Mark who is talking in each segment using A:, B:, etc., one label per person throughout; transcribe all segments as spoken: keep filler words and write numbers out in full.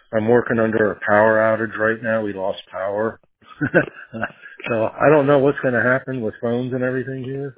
A: I'm working under a power outage right now. We lost power. So I don't know what's going to happen with phones and everything here.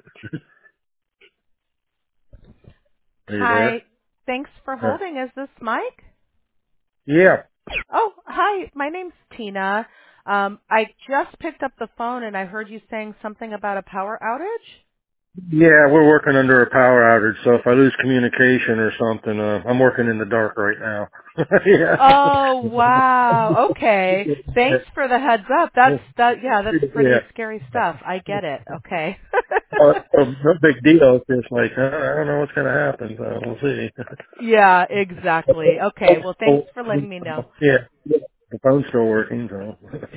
A: Are you
B: Hi.
A: there?
B: Thanks for
A: Uh,
B: holding. Is this Mike?
A: yeah.
B: Oh, hi. My name's Tina. Um, I just picked up the phone and I heard you saying something about a power outage.
A: Yeah, we're working under a power outage, so if I lose communication or something, uh, I'm working in the dark right now.
B: Oh,
A: yeah.
B: wow. Okay. Thanks for the heads up. That's that. Yeah, that's
A: Yeah.
B: pretty scary stuff. I get it. Okay.
A: Uh, uh, no big deal. It's just like, uh, I don't know what's going to happen, so we'll see.
B: Yeah, exactly. Okay. Well, thanks
A: Oh,
B: for letting me know.
A: yeah, the phone's still working, so.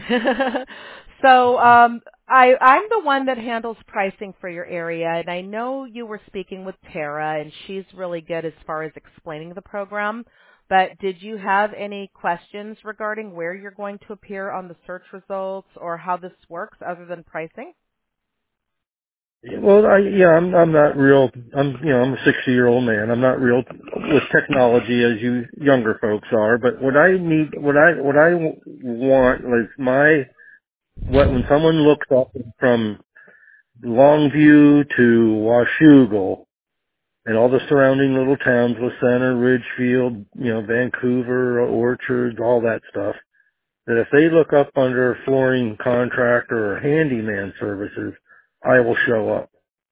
B: so um, I, I'm the one that handles pricing for your area, and I know you were speaking with Tara, and she's really good as far as explaining the program. But did you have any questions regarding where you're going to appear on the search results or how this works other than pricing?
A: Well, I, yeah, I'm, I'm not real, I'm, you know, I'm a sixty year old man. I'm not real with technology as you younger folks are, but what I need, what I, what I w- want is my, what, when someone looks up from Longview to Washougal and all the surrounding little towns, Center, Ridgefield, you know, Vancouver, Orchard, all that stuff, that if they look up under flooring contractor or handyman services, I will show up.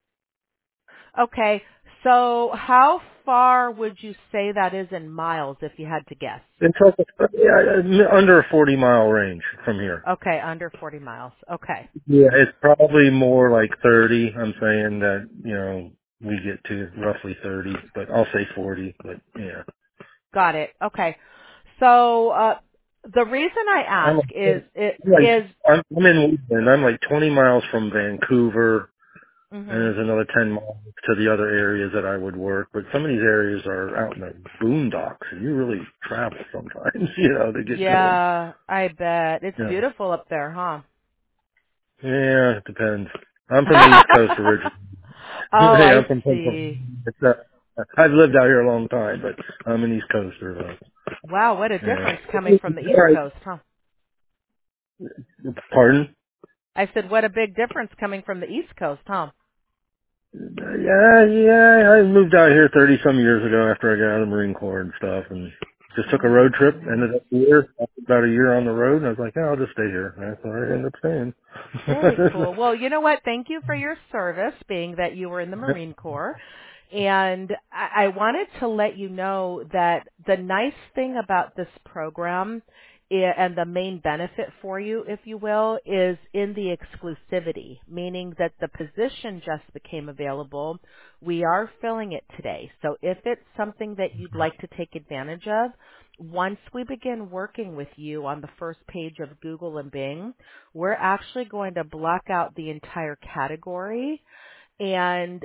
B: Okay, so how far would you say that is in miles if you had to guess?
A: It's like a, yeah, under a forty mile range from here.
B: Okay, under forty miles. Okay.
A: Yeah, it's probably more like thirty. I'm saying that, you know, we get to roughly thirty, but I'll say forty, but yeah.
B: Got it. Okay. So uh, the reason I
A: I'm,
B: ask is it
A: like,
B: is.
A: I'm, I'm in Wheatland. I'm like twenty miles from Vancouver, and
B: Mhm.
A: there's another ten miles to the other areas that I would work. But some of these areas are out in the boondocks, and you really travel sometimes, you know, to get to them.
B: Yeah, I bet it's
A: Yeah,
B: beautiful up there, huh?
A: yeah, it depends. I'm from the East Coast originally.
B: Oh,
A: Hey,
B: I
A: I'm from Pennsylvania.
B: see.
A: It's, uh, I've lived out here a long time, but I'm an East Coaster. Though.
B: Wow, what a difference coming from the
A: Yeah.
B: East
A: All right.
B: Coast, huh?
A: Pardon?
B: I said, what a big difference coming from the East Coast, huh?
A: Yeah, yeah. I moved out here thirty some years ago after I got out of the Marine Corps and stuff, and just took a road trip.
B: Mm,
A: Ended up here after about a year on the road, and I was like, oh, I'll just stay here. And that's where I ended up
B: very
A: staying.
B: cool. Well, you know what? Thank you for your service, being that you were in the Marine Corps. And I I wanted to let you know that the nice thing about this program i- and the main benefit for you, if you will, is in the exclusivity, meaning that the position just became available. We are filling it today. So if it's something that you'd like to take advantage of, once we begin working with you on the first page of Google and Bing, we're actually going to block out the entire category, and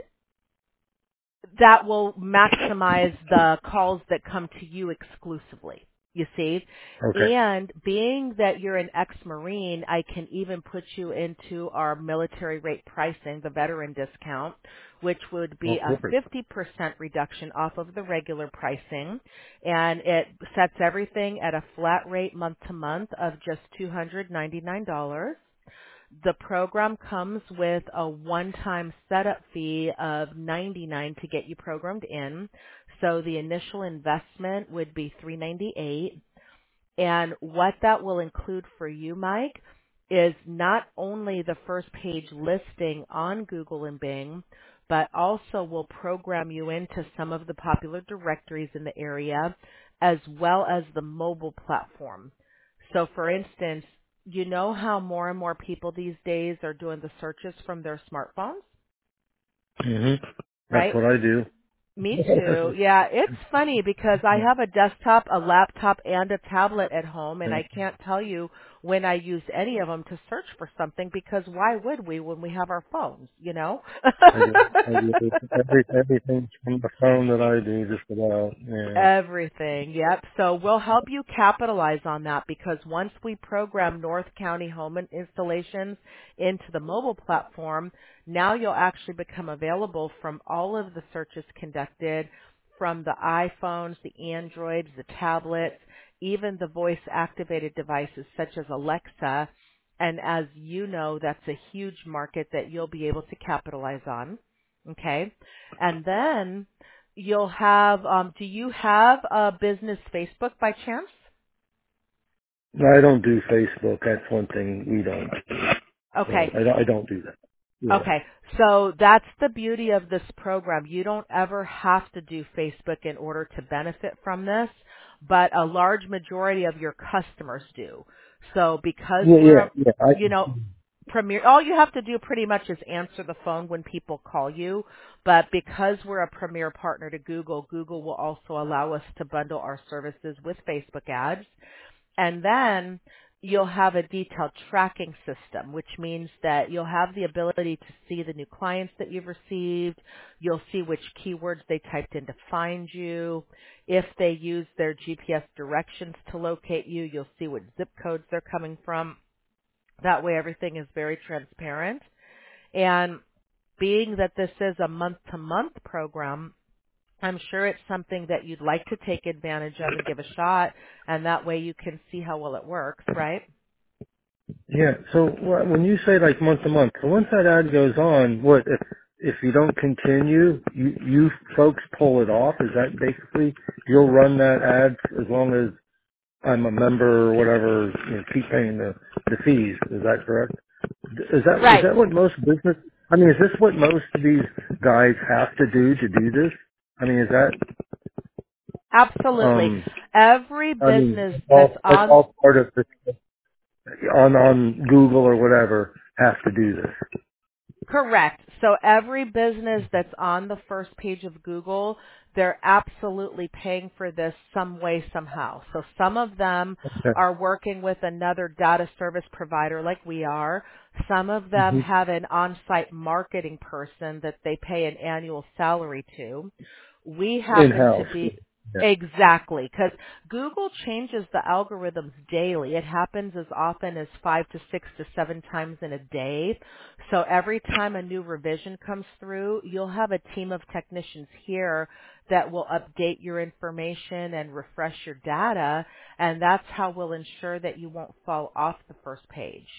B: that will maximize the calls that come to you exclusively, you see.
A: Okay.
B: And being that you're an ex-Marine, I can even put you into our military rate pricing, the veteran discount, which would be
A: Well,
B: a
A: perfect.
B: fifty percent reduction off of the regular pricing. And it sets everything at a flat rate month to month of just two hundred ninety-nine dollars. The program comes with a one-time setup fee of ninety-nine dollars to get you programmed in. So the initial investment would be three hundred ninety-eight dollars. And what that will include for you, Mike, is not only the first page listing on Google and Bing, but also will program you into some of the popular directories in the area, as well as the mobile platform. So for instance, you know how more and more people these days are doing the searches from their smartphones,
A: hmm That's
B: right?
A: what I do.
B: Me too. Yeah, it's funny because I have a desktop, a laptop, and a tablet at home, and I can't tell you when I use any of them to search for something because why would we when we have our phones, you know?
A: I do. I do. Every, everything from the phone that I do, just about. Yeah.
B: Everything, yep. So we'll help you capitalize on that because once we program North County home in- installations into the mobile platform, now you'll actually become available from all of the searches conducted from the iPhones, the Androids, the tablets, even the voice activated devices such as Alexa. And as you know, that's a huge market that you'll be able to capitalize on. Okay. And then you'll have, um, do you have a business Facebook by chance?
A: I don't do Facebook. That's one thing we don't do. So
B: Okay.
A: I don't, I don't do that. Yeah.
B: Okay, so that's the beauty of this program. You don't ever have to do Facebook in order to benefit from this, but a large majority of your customers do. So because
A: Yeah,
B: we're
A: yeah,
B: a,
A: yeah. I,
B: you know, premier, all you have to do pretty much is answer the phone when people call you, but because we're a premier partner to Google, Google will also allow us to bundle our services with Facebook ads. And then you'll have a detailed tracking system, which means that you'll have the ability to see the new clients that you've received. You'll see which keywords they typed in to find you. If they use their G P S directions to locate you, you'll see what zip codes they're coming from. That way everything is very transparent. And being that this is a month-to-month program, I'm sure it's something that you'd like to take advantage of and give a shot, and that way you can see how well it works, right?
A: yeah. So wh- when you say like month to month, so once that ad goes on, what if if you don't continue, you you folks pull it off? Is that basically you'll run that ad as long as I'm a member or whatever? You know, keep paying the the fees. Is that correct? Is that is
B: Right.
A: that what most business? I mean, is this what most of these guys have to do to do this? I mean, is that
B: Absolutely.
A: um?
B: Every
A: I mean,
B: business that's
A: all that's
B: on
A: all part of the on on Google or whatever has to do this.
B: Correct. So every business that's on the first page of Google, they're absolutely paying for this some way, somehow. So some of them
A: Okay.
B: are working with another data service provider like we are. Some of them
A: hmm
B: have an on-site marketing person that they pay an annual salary to. We
A: In
B: happen to
A: house.
B: be
A: Yeah.
B: Exactly, because Google changes the algorithms daily. It happens as often as five to six to seven times in a day. So every time a new revision comes through, you'll have a team of technicians here that will update your information and refresh your data, and that's how we'll ensure that you won't fall off the first page.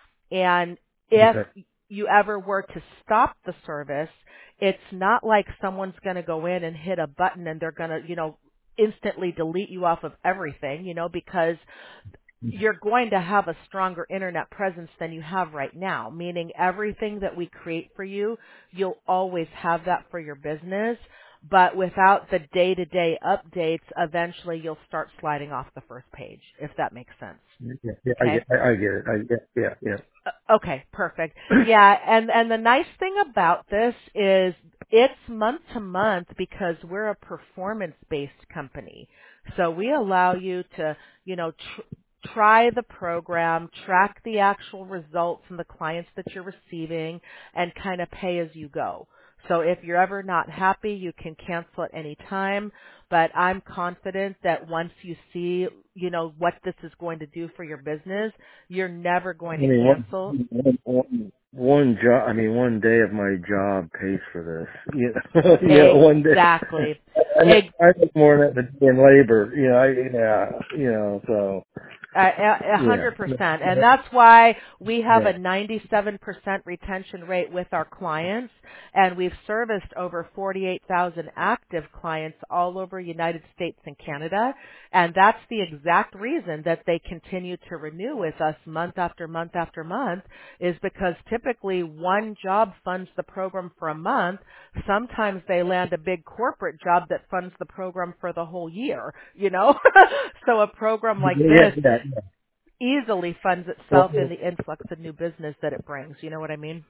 B: And if
A: Okay.
B: you ever were to stop the service, it's not like someone's going to go in and hit a button and they're going to, you know, instantly delete you off of everything, you know, because you're going to have a stronger internet presence than you have right now, meaning everything that we create for you, you'll always have that for your business. But without the day-to-day updates, eventually you'll start sliding off the first page, if that makes sense.
A: Yeah, yeah, I
B: Okay?
A: get, I, I get it. I get, yeah, yeah.
B: Uh, Okay, perfect. Yeah, and and the nice thing about this is it's month to month because we're a performance based company. So we allow you to, you know, tr- try the program, track the actual results and the clients that you're receiving, and kind of pay as you go. So if you're ever not happy, you can cancel at any time. But I'm confident that once you see, you know, what this is going to do for your business, you're never
A: I
B: going to
A: mean, one,
B: cancel.
A: one, one one job. I mean, one day of my job pays for this. Yeah, yeah. One day.
B: Exactly.
A: I make,
B: Ex-
A: I make more than that in labor. You know, I, yeah, you know. So
B: A a hundred
A: yeah,
B: percent. And that's why we have
A: yeah.
B: a ninety-seven percent retention rate with our clients, and we've serviced over forty-eight thousand active clients all over United States and Canada. And that's the exact reason that they continue to renew with us month after month after month, is because typically one job funds the program for a month. Sometimes they land a big corporate job that funds the program for the whole year, you know? So a program like
A: Yeah,
B: this
A: yeah, yeah.
B: easily funds
A: Well,
B: itself in the influx of new business that it brings. You know what I mean?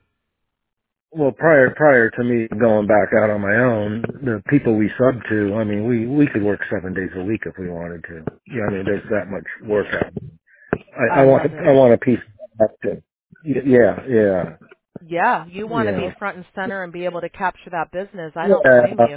A: well, prior prior to me going back out on my own, the people we sub to, I mean, we we could work seven days a week if we wanted to. Yeah, I mean, there's that much work out. I, I
B: I
A: want
B: love
A: I
B: it.
A: want a piece of that too. Y- Yeah, yeah,
B: Yeah, you want to be
A: yeah,
B: front and center and be able to capture that business. I don't blame
A: yeah.
B: you.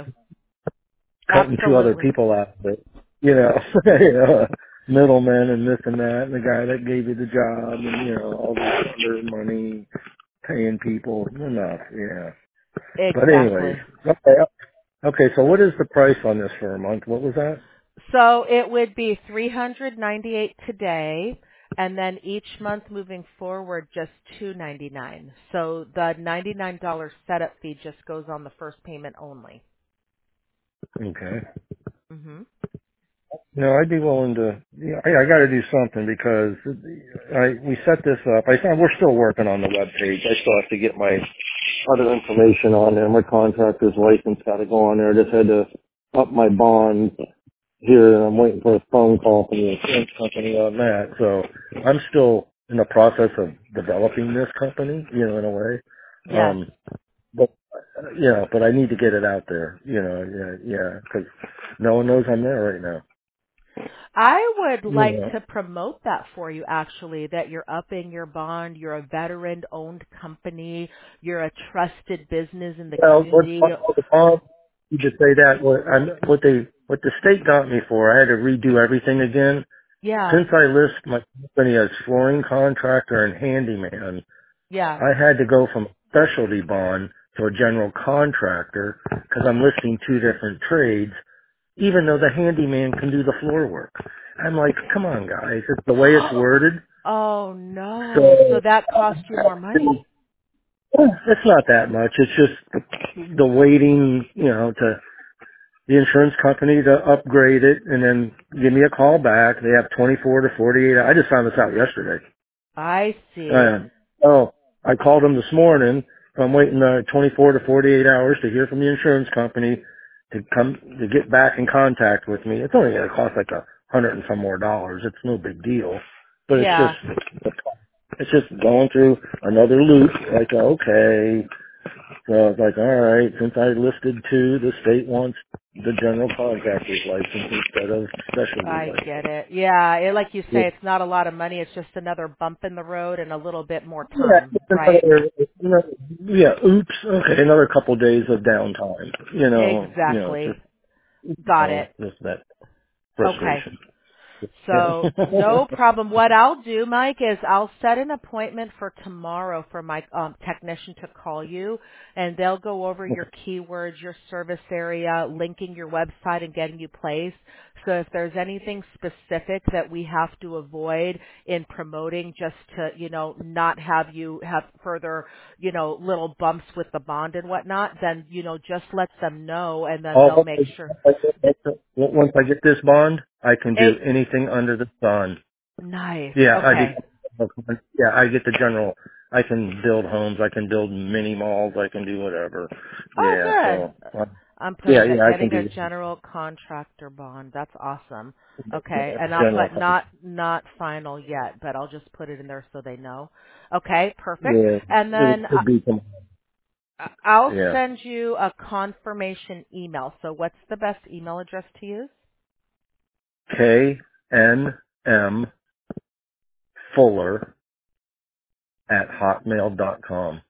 A: Cutting two other
B: Absolutely.
A: people out of it, you know, you know, middlemen and this and that, and the guy that gave you the job, and you know, all this other money, paying people enough. Yeah. But anyways,
B: Exactly.
A: okay, okay. So what is the price on this for a month? What was that?
B: So it would be three hundred ninety-eight today, and then each month moving forward, just two ninety-nine. So the ninety-nine dollars setup fee just goes on the first payment only.
A: Okay.
B: Mhm.
A: No, I'd be willing to. Yeah, I, I got to do something because I we set this up. I thought we're still working on the web page. I still have to get my other information on there. My contractor's license got to go on there. I just had to up my bond here, and I'm waiting for a phone call from the insurance company on that. So I'm still in the process of developing this company, you know, in a way.
B: Yes.
A: Um, but uh, you know, but I need to get it out there, you know, yeah, yeah, because no one knows I'm there right now.
B: I would like
A: Yeah.
B: to promote that for you actually, that you're upping your bond, you're a veteran owned company, you're a trusted business in the
A: Well, what
B: community.
A: all the bomb? You just say that. What I'm, what they, what the state got me for, I had to redo everything again.
B: Yeah.
A: Since I list my company as flooring contractor and handyman,
B: Yeah.
A: I had to go from specialty bond to a general contractor because I'm listing two different trades, even though the handyman can do the floor work. I'm like, come on, guys, it's the way it's worded.
B: Oh
A: So
B: no. So that cost you more money.
A: it's not that much. It's just the waiting, you know, to the insurance company to upgrade it and then give me a call back. They have twenty-four to forty-eight. I just found this out yesterday.
B: I see.
A: Uh, oh, I called them this morning. I'm waiting uh, twenty-four to forty-eight hours to hear from the insurance company to come to get back in contact with me. It's only going to cost like a hundred and some more dollars. It's no big deal, but it's
B: Yeah.
A: just it's just going through another loop. Like okay, so I was like, all right. Since I listed two, the state wants the general contractor's license instead of specialty
B: I get
A: license.
B: it. Yeah, it, like you
A: Yeah.
B: say, it's not a lot of money. It's just another bump in the road and a little bit more
A: Yeah,
B: time,
A: just
B: right?
A: another, you know, yeah, oops, okay, another couple days of downtime. You know, you know,
B: Exactly.
A: just, you
B: Got
A: know,
B: it.
A: just that
B: Okay.
A: frustration.
B: So
A: Yeah.
B: no problem. What I'll do, Mike, is I'll set an appointment for tomorrow for my um, technician to call you, and they'll go over your keywords, your service area, linking your website, and getting you placed. So if there's anything specific that we have to avoid in promoting, just to you know not have you have further you know little bumps with the bond and whatnot, then you know just let them know, and then
A: All
B: they'll make sure.
A: once I get this bond, I can do
B: Hey,
A: anything under the sun.
B: nice.
A: Yeah, I
B: Okay.
A: get, yeah, I get the general. I can build homes. I can build mini malls. I can do whatever.
B: Oh,
A: Yeah,
B: good.
A: so uh,
B: I'm
A: yeah,
B: putting
A: yeah,
B: that
A: I can
B: getting a
A: do
B: general contractor bond. That's awesome. Okay,
A: yeah,
B: and I'll
A: general.
B: put not not final yet, but I'll just put it in there so they know. Okay, perfect.
A: Yeah,
B: And
A: it
B: then
A: would be some.
B: I- I'll
A: Yeah,
B: send you a confirmation email. So what's the best email address to use?
A: K N M Fuller at hotmail dot com.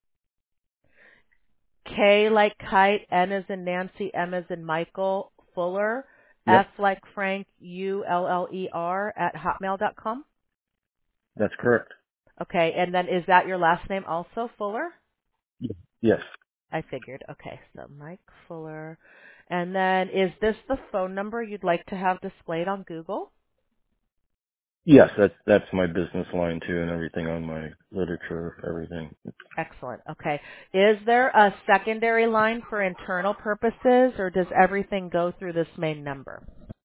B: K like kite, N as in Nancy, M as in Michael, Fuller, F
A: Yep,
B: like Frank, U L L E R at hotmail dot com.
A: that's correct.
B: Okay, and then is that your last name also, Fuller?
A: Yes,
B: I figured. Okay, so Mike Fuller. And then is this the phone number you'd like to have displayed on Google?
A: yes, that's that's my business line too, and everything on my literature, everything.
B: Excellent. Okay. Is there a secondary line for internal purposes, or does everything go through this main number?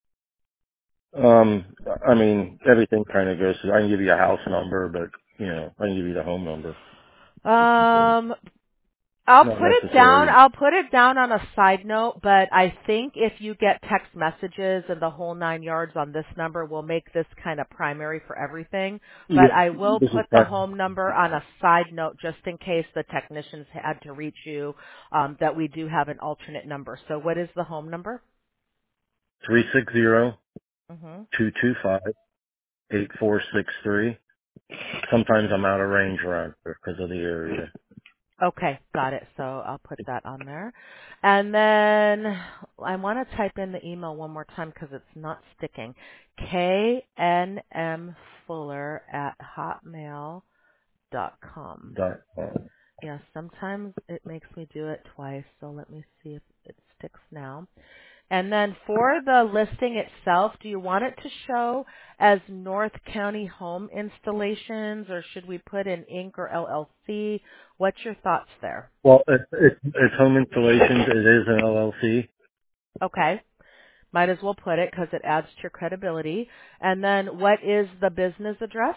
A: Um, I mean, everything kind of goes. I can give you a house number, but you know, I can give you the home number.
B: Um, I'll
A: Not
B: put it down.
A: necessary.
B: I'll put it down on a side note, but I think if you get text messages and the whole nine yards on this number, we'll make this kind of primary for everything.
A: Yeah,
B: But I will
A: this is
B: put the home number on a side note just in case the technicians had to reach you, um, that we do have an alternate number. So what is the home number?
A: three six zero
B: Mm-hmm.
A: two two five eight four six three. Sometimes I'm out of range around here because of the area.
B: Okay, got it. So I'll put that on there. And then I want to type in the email one more time because it's not sticking. K N M Fuller at hotmail dot com.
A: Dot com.
B: Yeah, sometimes it makes me do it twice, so let me see if it sticks now. And then for the listing itself, do you want it to show as North County Home Installations, or should we put in Inc or L L C? What's your thoughts there?
A: Well, it, it, it's home installations. It is an L L C.
B: Okay. Might as well put it because it adds to your credibility. And then what is the business address?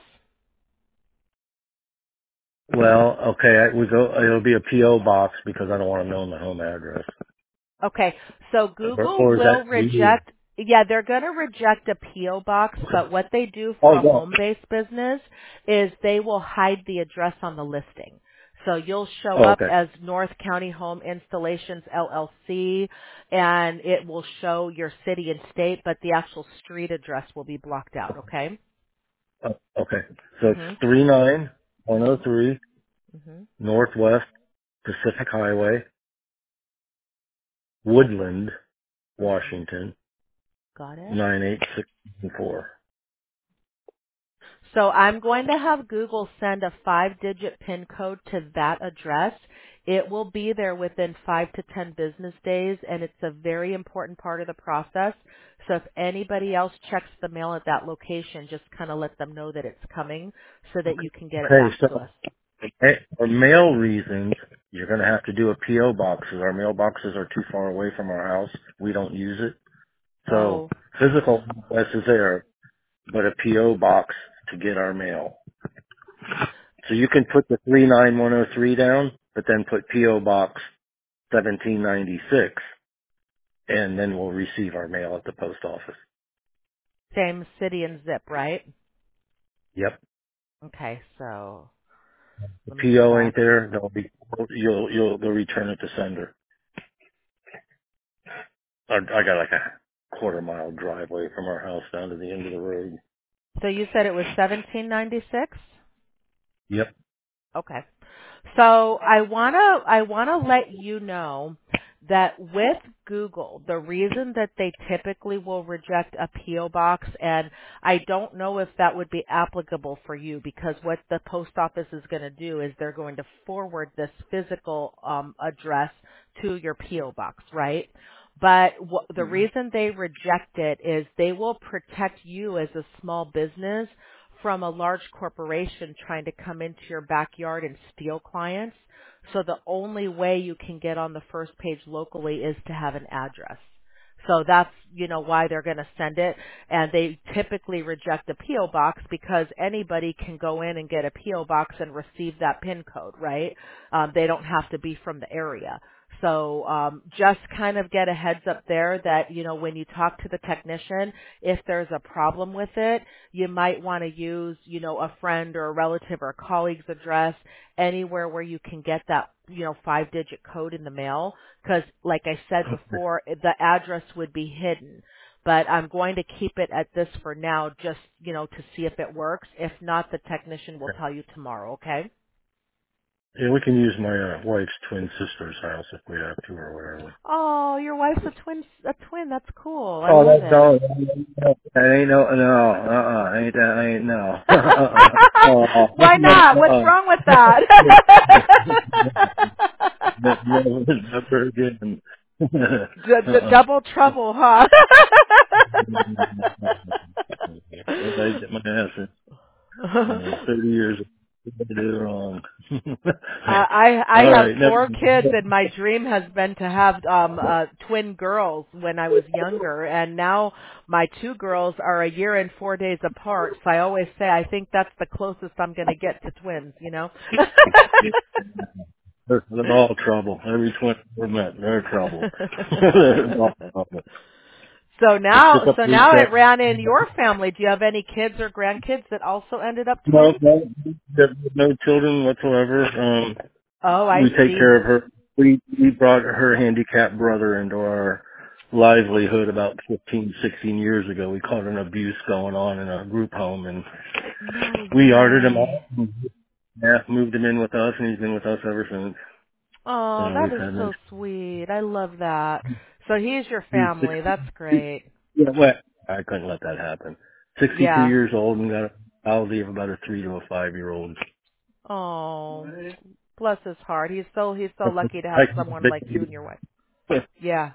A: Well, okay, I, we go. It'll be a P O box because I don't want to know my home address.
B: Okay, so
A: Or,
B: Google
A: or is
B: will
A: that you?
B: reject, yeah, they're going to reject a P O box, but what they do for
A: Oh
B: a
A: no.
B: home-based business is they will hide the address on the listing. So you'll show
A: Oh,
B: up
A: okay.
B: as North County Home Installations L L C, and it will show your city and state, but the actual street address will be blocked out, okay?
A: Oh, okay. So it's
B: Mhm.
A: three nine one zero three
B: Mhm.
A: Northwest Pacific Highway, Woodland,
B: Mhm.
A: Washington
B: Got it?
A: nine eight six four.
B: So I'm going to have Google send a five-digit PIN code to that address. It will be there within five to ten business days, and it's a very important part of the process. So if anybody else checks the mail at that location, just kind of let them know that it's coming so that you can get it
A: Okay,
B: back to
A: so
B: us.
A: hey, for mail reasons, you're going to have to do a P O box. 'Cause our mailboxes are too far away from our house. We don't use it. So
B: Oh,
A: physical address is there, but a P O box to get our mail. So you can put the three nine one zero three down, but then put P O box seventeen ninety-six, and then we'll receive our mail at the post office.
B: same city and zip, right?
A: Yep.
B: Okay, so
A: The
B: let me
A: P O ain't
B: check.
A: there, they'll be you'll you'll they'll return it to sender. I, I got like a quarter mile driveway from our house down to the end of the road.
B: So you said it was seventeen ninety-six?
A: Yep.
B: Okay. So I want to I want to let you know that with Google, the reason that they typically will reject a P O box, and I don't know if that would be applicable for you, because what the post office is going to do is they're going to forward this physical um, address to your P O box, right? But wh- the reason they reject it is they will protect you as a small business from a large corporation trying to come into your backyard and steal clients. So the only way you can get on the first page locally is to have an address. So that's, you know, why they're going to send it. And they typically reject a P O box because anybody can go in and get a P O box and receive that PIN code, right? Um, they don't have to be from the area. So um, just kind of get a heads up there that, you know, when you talk to the technician, if there's a problem with it, you might want to use, you know, a friend or a relative or a colleague's address anywhere where you can get that, you know, five digit code in the mail. Because like I said before, the address would be hidden. But I'm going to keep it at this for now just, you know, to see if it works. If not, the technician will tell you tomorrow, okay?
A: Yeah, we can use my uh, wife's twin sister's house if we have to or whatever.
B: Oh, your wife's a twin, a twin. That's cool. I
A: Oh,
B: love
A: that
B: it.
A: no, that ain't no, no, uh-uh, ain't that, ain't no, uh-uh,
B: Why not? What's
A: uh-uh,
B: wrong with that?
A: never again.
B: D- d-
A: uh-uh.
B: double trouble, huh?
A: I get my ass in thirty years of do wrong.
B: I I I
A: All
B: have
A: right,
B: four kids,
A: never.
B: and my dream has been to have um uh twin girls when I was younger, and now my two girls are a year and four days apart. So I always say I think that's the closest I'm going to get to twins, you know.
A: They're, they're all trouble. Every twin we met, they're trouble. They're all trouble.
B: So
A: They
B: now,
A: pick up
B: so
A: three
B: now it
A: steps.
B: ran in your family. Do you have any kids or grandkids that also ended up
A: No,
B: twins?
A: no, no children whatsoever. Um,
B: Oh,
A: we
B: I
A: take
B: see.
A: care of her. We we brought her handicapped brother into our livelihood about fifteen, sixteen years ago. We caught an abuse going on in a group home, and
B: No
A: we yarded him
B: way.
A: out. Yeah, moved him in with us, and he's been with us ever since.
B: Oh,
A: And
B: that
A: we've
B: is
A: had
B: so
A: nice.
B: sweet. I love that. So he's your
A: He's
B: family. That's
A: sixty.
B: great.
A: Yeah, well, I couldn't let that happen. Sixty-two
B: Yeah.
A: years old and got a palsy of about a three to a five-year-old.
B: Oh, bless his heart. He's so he's so
A: I
B: lucky to have
A: I
B: someone like you and your wife. Yeah.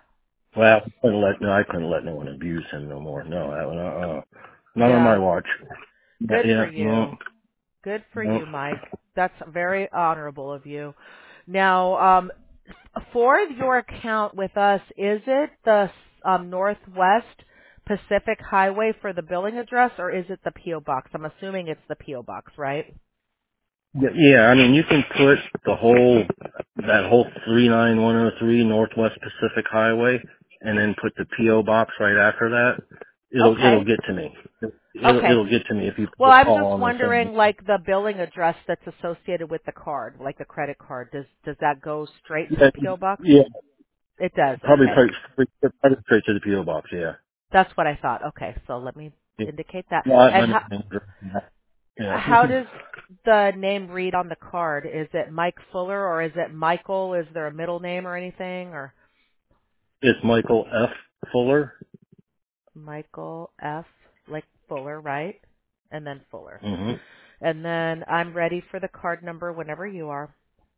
A: Well, I couldn't let no, I couldn't let no one abuse him no more. No, that, uh, uh, not on my
B: Yeah,
A: watch. Yeah,
B: good for
A: yeah, no,
B: you. Good for
A: no.
B: you, Mike. That's very honorable of you. Now, um, for your account with us, is it the um, Northwest Pacific Highway for the billing address, or is it the P O box? I'm assuming it's the P O box, right?
A: Yeah, yeah, I mean, you can put the whole, that whole three nine one oh three Northwest Pacific Highway and then put the P O box right after that. It'll, it'll
B: Okay.
A: get to me. It'll,
B: Okay.
A: it'll get to me if you
B: Well,
A: put it
B: I'm
A: all
B: just
A: on the same.
B: wondering, like the billing address that's associated with the card, like the credit card. Does does that go straight to the
A: Yeah,
B: P O box?
A: yeah,
B: It does.
A: probably
B: Okay.
A: straight, probably straight to the P O box, yeah.
B: That's what I thought. Okay, so let me
A: Yeah,
B: indicate that.
A: yeah, I,
B: And
A: I
B: how
A: know. Yeah.
B: how does the name read on the card? Is it Mike Fuller or is it Michael? Is there a middle name or anything, or
A: It's Michael F. Fuller.
B: Michael F. like Fuller, right? And then Fuller.
A: hmm
B: And then I'm ready for the card number whenever you are.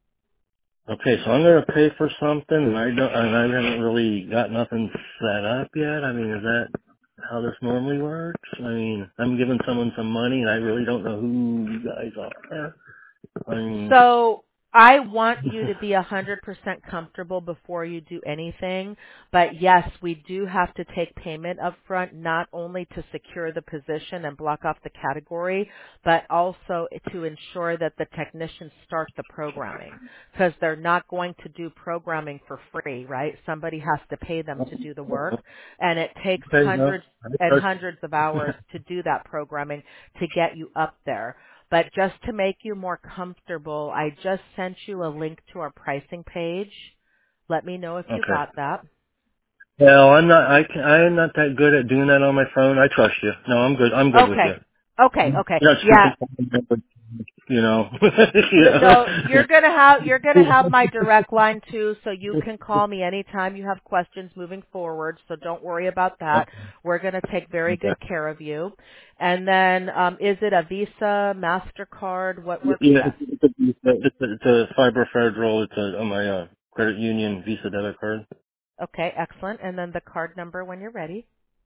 A: Okay, so I'm gonna pay for something, and I don't, and I haven't really got nothing set up yet. I mean, is that how this normally works? I mean, I'm giving someone some money, and I really don't know who you guys are. I mean,
B: So I want you to be one hundred percent comfortable before you do anything. But yes, we do have to take payment up front, not only to secure the position and block off the category, but also to ensure that the technicians start the programming. Because they're not going to do programming for free, right? Somebody has to pay them to do the work. And it takes
A: okay, no,
B: hundreds
A: I
B: and
A: trust
B: hundreds of hours to do that programming to get you up there. But just to make you more comfortable, I just sent you a link to our pricing page. Let me know if
A: you.
B: you
A: Okay.
B: got that.
A: Well, I'm not. I can, I'm not that good at doing that on my phone. I trust you. No, I'm good. I'm good with you.
B: Okay. Okay,
A: You're
B: okay.
A: not
B: Yeah.
A: stupid, you know.
B: N- No,
A: yeah.
B: you're gonna have you're gonna have my direct line too, so you can call me anytime you have questions moving forward. So don't worry about that.
A: Okay.
B: We're gonna take very
A: Okay.
B: good care of you. And then, um, is it a Visa, Mastercard? What works
A: Yeah,
B: best?
A: it's, it's, a, it's, a, it's a Fiber Federal. It's a, on my uh, credit union Visa debit card.
B: Okay, excellent. And then the card number when you're ready.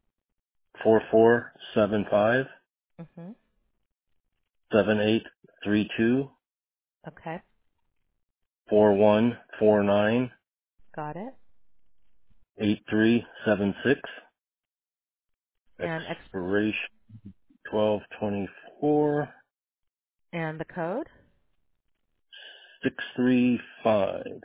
A: Four four seven five
B: Mhm.
A: seven eight three two
B: Okay,
A: four one four nine
B: got it.
A: eight three seven six.
B: And ex-
A: Expiration twelve twenty four
B: and the code.
A: six three five.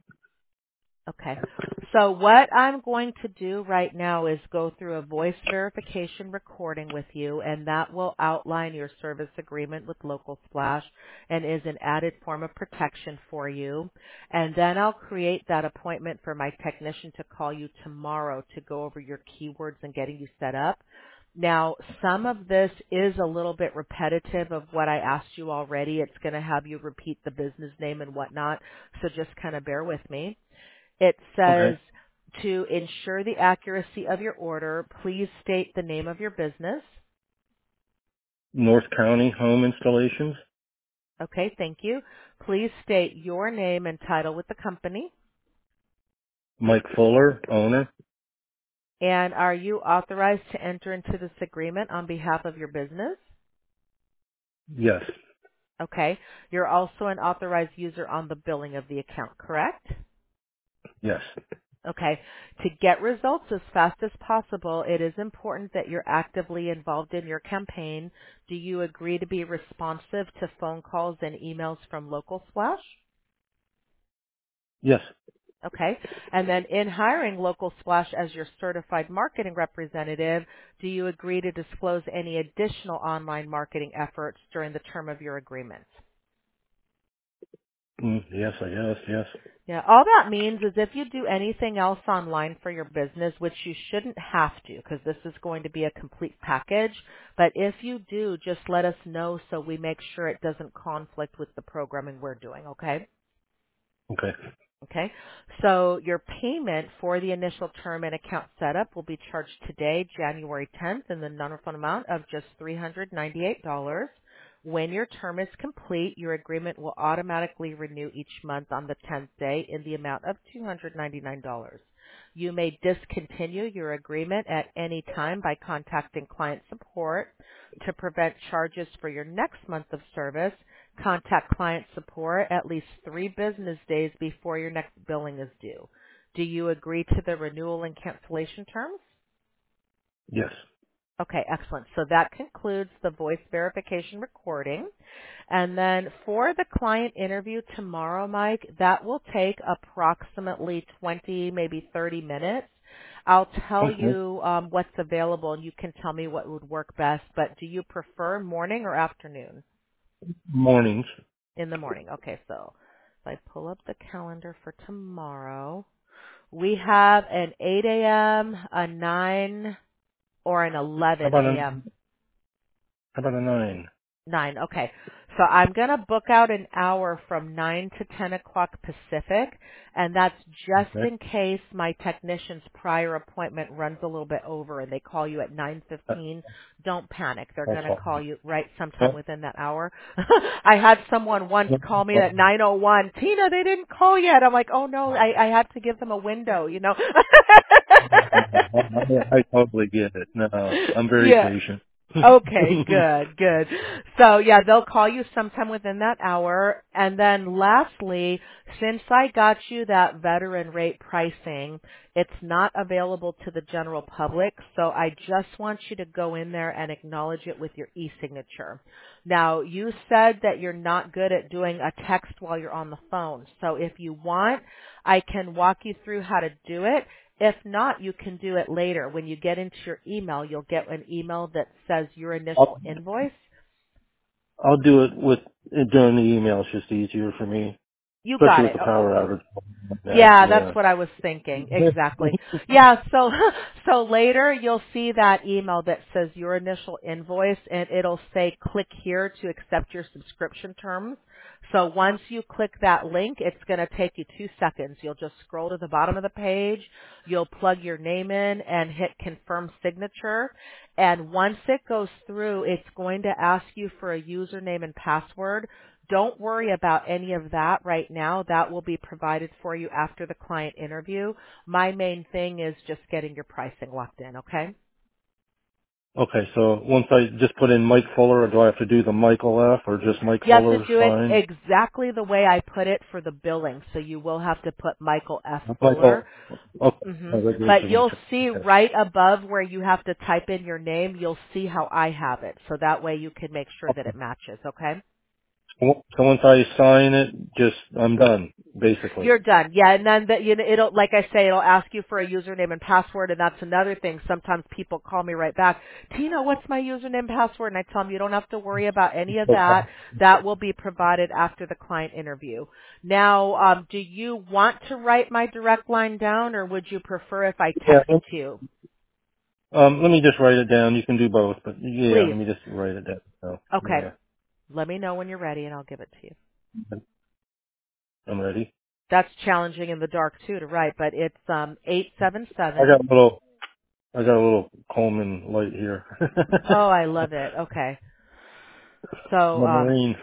B: Okay. So what I'm going to do right now is go through a voice verification recording with you, and that will outline your service agreement with Local Splash and is an added form of protection for you. And then I'll create that appointment for my technician to call you tomorrow to go over your keywords and getting you set up. Now, some of this is a little bit repetitive of what I asked you already. It's going to have you repeat the business name and whatnot, so just kind of bear with me. It says,
A: Okay.
B: to ensure the accuracy of your order, please state the name of your business.
A: North County Home Installations.
B: Okay, thank you. Please state your name and title with the company.
A: Mike Fuller, owner.
B: And are you authorized to enter into this agreement on behalf of your business?
A: Yes.
B: Okay. You're also an authorized user on the billing of the account, correct?
A: Yes.
B: Okay. To get results as fast as possible, it is important that you're actively involved in your campaign. Do you agree to be responsive to phone calls and emails from Local Splash?
A: Yes.
B: Okay. And then in hiring Local Splash as your certified marketing representative, do you agree to disclose any additional online marketing efforts during the term of your agreement?
A: Mm, yes, I guess. Yes.
B: Yeah, all that means is if you do anything else online for your business, which you shouldn't have to because this is going to be a complete package, but if you do, just let us know so we make sure it doesn't conflict with the programming we're doing, okay?
A: Okay.
B: Okay, so your payment for the initial term and account setup will be charged today, January tenth, in the non-refundable amount of just three hundred ninety-eight dollars. When your term is complete, your agreement will automatically renew each month on the tenth day in the amount of two hundred ninety-nine dollars. You may discontinue your agreement at any time by contacting client support. To prevent charges for your next month of service, contact client support at least three business days before your next billing is due. Do you agree to the renewal and cancellation terms?
A: Yes.
B: Okay, excellent. So that concludes the voice verification recording. And then for the client interview tomorrow, Mike, that will take approximately twenty, maybe thirty minutes. I'll tell
A: Okay.
B: you um, what's available, and you can tell me what would work best. But do you prefer morning or afternoon?
A: Mornings.
B: In the morning. Okay, so if I pull up the calendar for tomorrow, we have an eight a.m., a nine, or an
A: How
B: eleven
A: about a
B: a.m.
A: how about a nine?
B: Nine. Okay. So I'm going to book out an hour from nine to ten o'clock Pacific, and that's just
A: Okay.
B: in case my technician's prior appointment runs a little bit over and they call you at nine
A: That-
B: fifteen. Don't panic. They're
A: That's
B: going to call
A: fine.
B: you right sometime
A: Oh,
B: within that hour. I had someone once
A: oh,
B: call me
A: oh.
B: at nine oh one. Tina, they didn't call yet. I'm like, oh no, I, I had to give them a window, you know.
A: I, I totally get it. No, I'm very
B: Yeah.
A: patient.
B: Okay, good, good. So yeah, they'll call you sometime within that hour. And then lastly, since I got you that veteran rate pricing, it's not available to the general public. So I just want you to go in there and acknowledge it with your e-signature. Now, you said that you're not good at doing a text while you're on the phone. So if you want, I can walk you through how to do it. If not, you can do it later. When you get into your email, you'll get an email that says your initial
A: I'll
B: invoice.
A: I'll do it with during the email. It's just easier for me,
B: You
A: especially
B: got
A: with
B: it.
A: the power outage.
B: Yeah, that's
A: Yeah.
B: what I was thinking. Exactly. Yeah, so so later you'll see that email that says your initial invoice and it'll say click here to accept your subscription terms. So once you click that link, it's going to take you two seconds. You'll just scroll to the bottom of the page, you'll plug your name in and hit confirm signature. And once it goes through, it's going to ask you for a username and password. Don't worry about any of that right now. That will be provided for you after the client interview. My main thing is just getting your pricing locked in, okay?
A: Okay, so once I just put in Mike Fuller, or do I have to do the Michael F, or just Mike
B: You have to
A: Fuller is
B: do it
A: fine?
B: exactly the way I put it for the billing, so you will have to put Michael F. Fuller.
A: Michael. Okay.
B: hmm
A: My regular
B: But you'll
A: signature.
B: see
A: Okay.
B: right above where you have to type in your name, you'll see how I have it. So that way you can make sure that it matches, okay?
A: So so once I sign it, just I'm done, basically.
B: You're done. Yeah, and then the, you know, it'll, like I say, it'll ask you for a username and password, and that's another thing. Sometimes people call me right back, Tina, what's my username and password? And I tell them you don't have to worry about any of
A: Okay.
B: that. That will be provided after the client interview. Now, um, do you want to write my direct line down, or would you prefer if I
A: Yeah.
B: text it to you?
A: Um, let me just write it down. You can do both, but yeah,
B: Please.
A: let me just write it down. So,
B: Okay.
A: yeah,
B: Let me know when you're ready, and I'll give it to you.
A: I'm ready.
B: That's challenging in the dark too to write, but it's um eight seven
A: I got
B: seven.
A: a little, I got a little Coleman light here.
B: Oh, I love it. Okay. So,
A: I'm a
B: um,
A: Marine.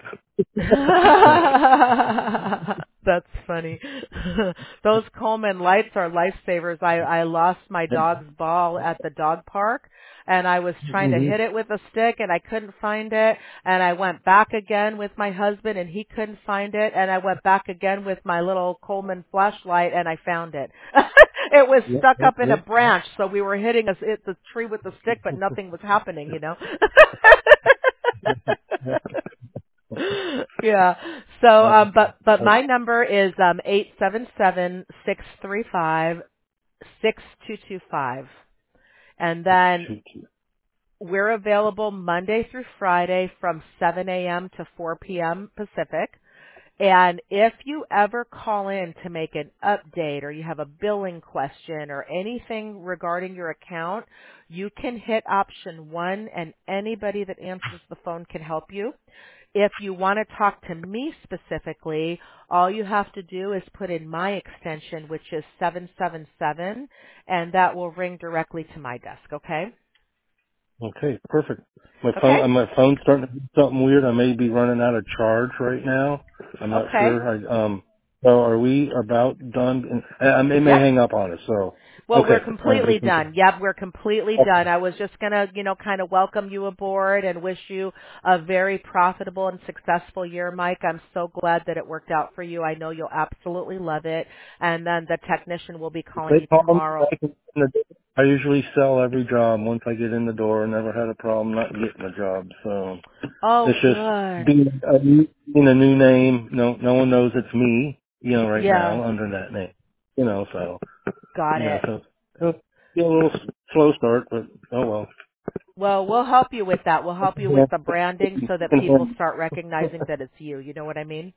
B: that's funny. Those Coleman lights are lifesavers. I, I lost my dog's ball at the dog park and I was trying to
A: hmm
B: hit it with a stick and I couldn't find it. And I went back again with my husband and he couldn't find it. And I went back again with my little Coleman flashlight and I found it. It was
A: Yep,
B: stuck
A: yep,
B: up in a
A: yep.
B: branch. So we were hitting us at the tree with the stick, but nothing was happening, you know. Yeah. So,
A: Um,
B: um, but but
A: uh,
B: my number is um eight seven seven six three five six two two five, and
A: six,
B: then
A: two, two.
B: we're available Monday through Friday from seven a.m. to four p.m. Pacific. And if you ever call in to make an update or you have a billing question or anything regarding your account, you can hit option one and anybody that answers the phone can help you. If you want to talk to me specifically, all you have to do is put in my extension, which is seven seven seven, and that will ring directly to my desk, okay?
A: Okay, perfect. My phone,
B: Okay?
A: uh, my phone's starting to do something weird. I may be running out of charge right now. I'm not
B: Okay.
A: sure. I, um, So are we about done? I, I may, may
B: Yep.
A: hang up on us. So
B: Well, we're
A: okay, all right,
B: completely
A: just
B: done. Yep, we're completely done. I was just going to, you know, kind of welcome you aboard and wish you a very profitable and successful year, Mike. I'm so glad that it worked out for you. I know you'll absolutely love it. And then the technician will be
A: if
B: calling
A: they
B: you
A: call me,
B: tomorrow.
A: I can. I usually sell every job once I get in the door. Never had a problem not getting a job. So
B: Oh,
A: it's just
B: good.
A: being a new, being a new name. No, no one knows it's me. You know, right
B: Yeah,
A: now under that name. You know, so
B: got
A: yeah.
B: it.
A: So it'll be a little s- slow start, but oh well.
B: Well, we'll help you with that. We'll help you with the branding so that people
A: Yeah.
B: start recognizing that it's you. You know what I mean?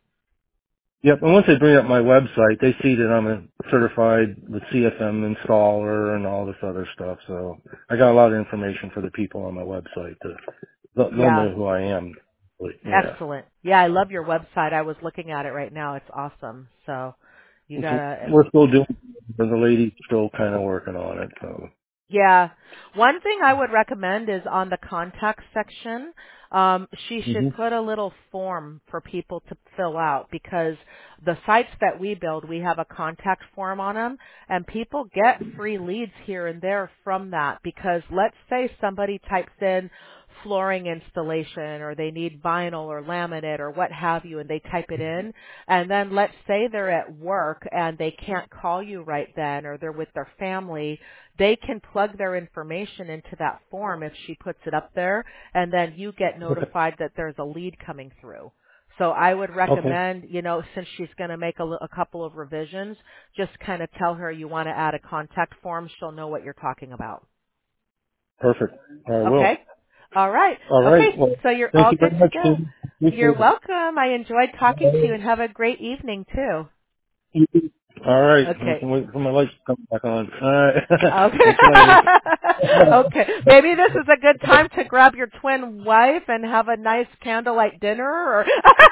A: Yep, and once they bring up my website, they see that I'm a certified with C F M installer and all this other stuff. So I got a lot of information for the people on my website. To, they'll, they'll
B: Yeah.
A: know who I am. But, yeah,
B: Excellent. Yeah, I love your website. I was looking at it right now. It's awesome. So you
A: It's-
B: gotta,
A: we're still doing. The lady's still kind of working on it. So.
B: yeah. One thing I would recommend is on the contact section, um, she should
A: hmm
B: put a little form for people to fill out because the sites that we build, we have a contact form on them and people get free leads here and there from that because let's say somebody types in flooring installation or they need vinyl or laminate or what have you and they type it in and then let's say they're at work and they can't call you right then or they're with their family, they can plug their information into that form if she puts it up there and then you get
A: Okay.
B: notified that there's a lead coming through. So I would
A: Okay.
B: recommend, you know, since she's going to make a, li- a couple of revisions, just kind of tell her you want to add a contact form. She'll know what you're talking about.
A: Perfect. I will.
B: Okay? All right.
A: All right.
B: Okay.
A: Well,
B: So you're
A: thank
B: all
A: you
B: good
A: very
B: to
A: much,
B: go.
A: Kim.
B: You're
A: Appreciate it.
B: welcome. I enjoyed talking to you and have a great evening too.
A: You too. All right. I
B: Okay.
A: can wait for my lights to come back on. All right.
B: Okay.
A: Catch you later.
B: Okay. Maybe this is a good time to grab your twin wife and have a nice candlelight dinner or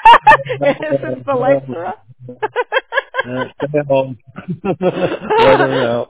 B: since the lights are up.
A: Uh, stay at home. Let her know.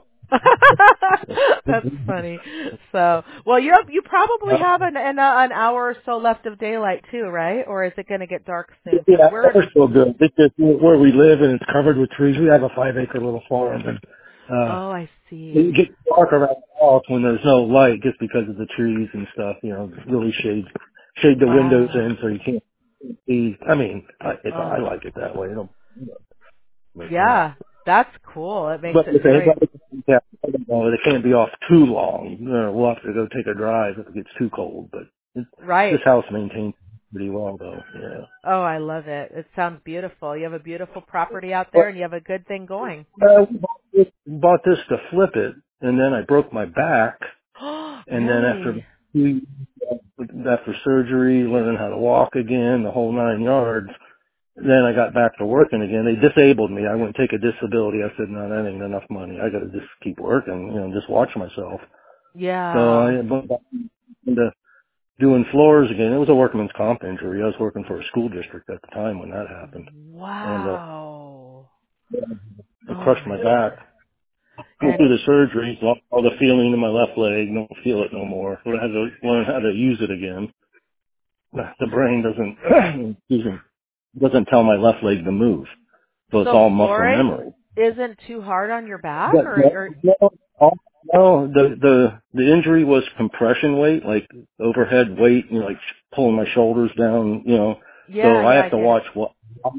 B: That's funny. So, well, you you probably
A: Uh,
B: have an an, uh, an hour or so left of daylight too, right? Or is it going to get dark soon? Because
A: yeah,
B: we're
A: we're still good. It's just where we live and it's covered with trees. We have a five acre little farm and uh
B: oh, I see.
A: it gets dark around the house when there's no light just because of the trees and stuff, you know, really shade shade the windows
B: Wow.
A: in so you can't see. I mean, I, it's, I
B: Oh,
A: like it that way. You know, but, yeah.
B: yeah. That's cool. It makes
A: But
B: it
A: if they,
B: very
A: yeah, well, it can't be off too long. You know, we'll have to go take a drive if it gets too cold. But it, this
B: right.
A: house maintains pretty well, though. Yeah.
B: Oh, I love it. It sounds beautiful. You have a beautiful property out there
A: But
B: and you have a good thing going.
A: uh, we bought this bought this to flip it, and then I broke my back, and then after
B: Really?
A: after surgery, learning how to walk again, the whole nine yards. Then I got back to working again. They disabled me. I wouldn't take a disability. I said, no, that ain't enough money. I got to just keep working, you know, just watch myself. So I
B: Yeah.
A: went back into doing floors again. It was a workman's comp injury. I was working for a school district at the time when that happened, and uh,
B: Wow.
A: I
B: Oh
A: crushed my
B: my god.
A: back. Went
B: And
A: through the surgery, lost all the feeling in my left leg. Don't feel it no more. I had to learn how to use it again. The brain doesn't, excuse me, doesn't tell my left leg to move, so it's
B: so
A: all muscle
B: flooring
A: memory.
B: isn't too hard on your back
A: But,
B: or,
A: but
B: or
A: no, all- no, the the the injury was compression weight, like overhead weight, you know, like pulling my shoulders down, you know.
B: yeah,
A: So I
B: yeah, I
A: have to
B: get it.
A: watch what.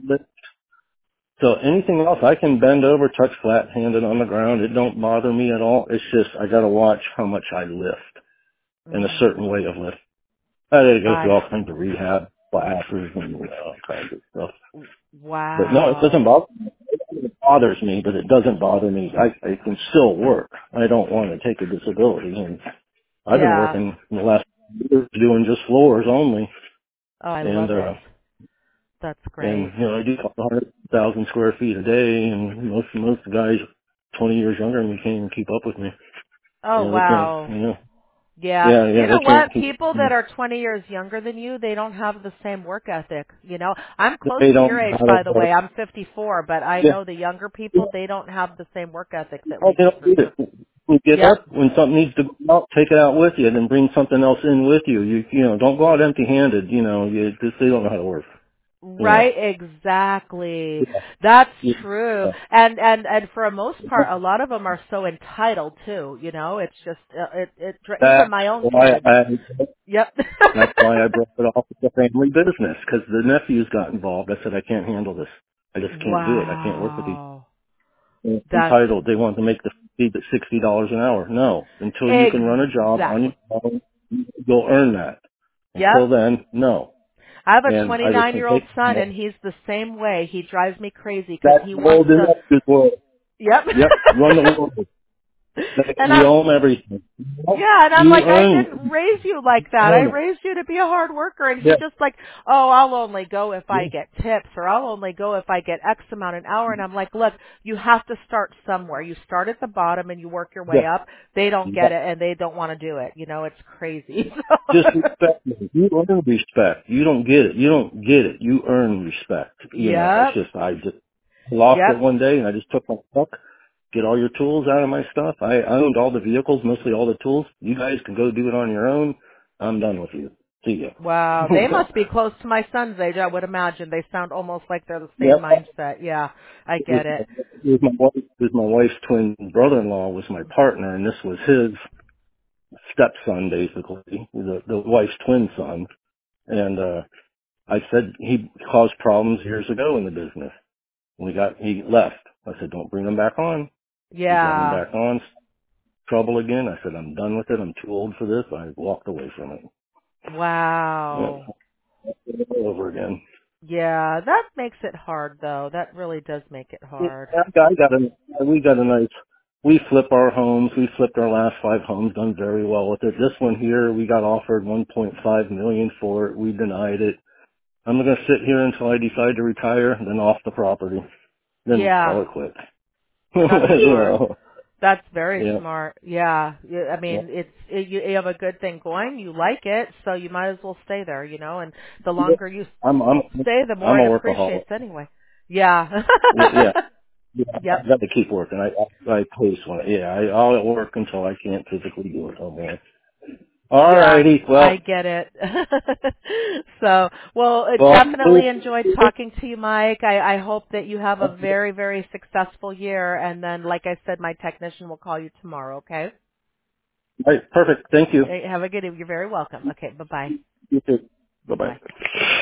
A: So anything else, I can bend over, touch flat-handed on the ground. It don't bother me at all. It's just I got to watch how much I lift and a
B: Mhm.
A: certain way of lift. I had to go
B: Got
A: through
B: it.
A: all kinds of rehab classes and uh, all kinds of stuff. But no, it doesn't
B: Wow.
A: bother me. It bothers me, but it doesn't bother me. I, I can still work. I don't want to take a disability, and I've been
B: Yeah.
A: working in the last years doing just floors only,
B: Oh, I
A: and
B: love it.
A: uh,
B: That's
A: and
B: great.
A: you know I do one hundred thousand square feet a day, and most most of the guys twenty years younger than me can't even keep up with me. You
B: Oh,
A: know they can't.
B: wow.
A: You know,
B: Yeah.
A: yeah,
B: You
A: yeah,
B: know
A: they can't
B: what?
A: keep.
B: People that are twenty years younger than you, they don't have the same work ethic. You know, I'm close
A: They
B: to your
A: don't know
B: age,
A: how to
B: by the
A: work.
B: way. I'm fifty-four, but I
A: Yeah,
B: know the younger people, they don't have the same work ethic that
A: oh,
B: we
A: they
B: do
A: don't
B: for
A: need
B: sure.
A: it. You get
B: Yep.
A: up when something needs to go out, take it out with you, then bring something else in with you. You you know, don't go out empty-handed. You know, you just they don't know how to work. You know.
B: Right, exactly.
A: Yeah.
B: That's true.
A: Yeah.
B: And and and for a most part, a lot of them are so entitled too. You know, it's just uh, it it dr- even
A: That's
B: my own
A: why
B: kids.
A: I
B: Yep.
A: that's why I broke it off with the family business because the nephews got involved. I said I can't handle this. I just can't do it. I can't work with these
B: Wow. That's
A: entitled. They want to make the fee at sixty dollars an hour. No, until you can run a job on
B: exactly.
A: your own, you'll earn that. Until
B: Yep.
A: then, no.
B: I have a
A: And I just said,
B: twenty-nine-year-old
A: take
B: son, and he's the same way. He drives me crazy because
A: that's
B: he wants
A: old in
B: to.
A: that world.
B: Yep.
A: Yep, run the world.
B: And
A: We
B: I'm
A: own everything.
B: Yeah, and I'm
A: You
B: like, I didn't
A: earn.
B: raise you like that. I
A: Earn it.
B: raised you to be a hard worker. And he
A: Yeah.
B: just like, oh, I'll only go if I
A: Yeah.
B: get tips, or I'll only go if I get X amount an hour. And I'm like, look, you have to start somewhere. You start at the bottom and you work your way up. They don't
A: Yeah.
B: get it and they don't want to do it. You know, it's crazy.
A: Just respect me. You earn respect. You don't get it. You don't get it. You earn respect. You know, it's
B: Yep.
A: just, I just lost it
B: Yep.
A: one day and I just took my truck, get all your tools out of my stuff. I owned all the vehicles, mostly all the tools. You guys can go do it on your own. I'm done with you. See ya.
B: Wow. They must be close to my son's age, I would imagine. They sound almost like they're the same
A: Yep.
B: mindset. Yeah, I
A: It was,
B: get it.
A: it was my wife, it was my wife's twin brother-in-law was my partner and this was his stepson basically, the, the wife's twin son. And, uh, I said he caused problems years ago in the business. We got, he left. I said, don't bring him back on. He brought him
B: Yeah.
A: back on. Trouble again. I said, I'm done with it. I'm too old for this. I walked away from it.
B: Wow.
A: Yeah, all over again.
B: Yeah, that makes it hard though. That really does make it
A: Yeah,
B: hard.
A: I got I got a, we got a nice, we flip our homes. We flipped our last five homes, done very well with it. This one here, we got offered one point five million for it. We denied it. I'm going to sit here until I decide to retire, then off the property, then call
B: Yeah,
A: it quits.
B: that's
A: you
B: smart.
A: know,
B: That's very
A: yeah.
B: smart. Yeah. Yeah, I
A: Yeah.
B: mean, it's it, you, you have a good thing going. You like it, so you might as well stay there, you know, and the
A: Yeah.
B: longer you
A: I'm I'm
B: stay, the more
A: I'm a
B: it
A: workaholic.
B: appreciates anyway. Yeah.
A: Yeah, yeah. yeah
B: Yep.
A: I got to keep working. I I, I pace when I, yeah. I, I'll work until I can't physically do it no more. All
B: Yeah,
A: righty.
B: I
A: Well,
B: get it. So, well, I
A: well,
B: definitely enjoyed talking to you, Mike. I, I hope that you have a very, very successful year. And then, like I said, my technician will call you tomorrow, okay?
A: all right, perfect. Thank you.
B: Hey, have a good evening. You're very welcome. Okay, bye-bye.
A: You too. Bye
B: Bye-bye.
A: bye.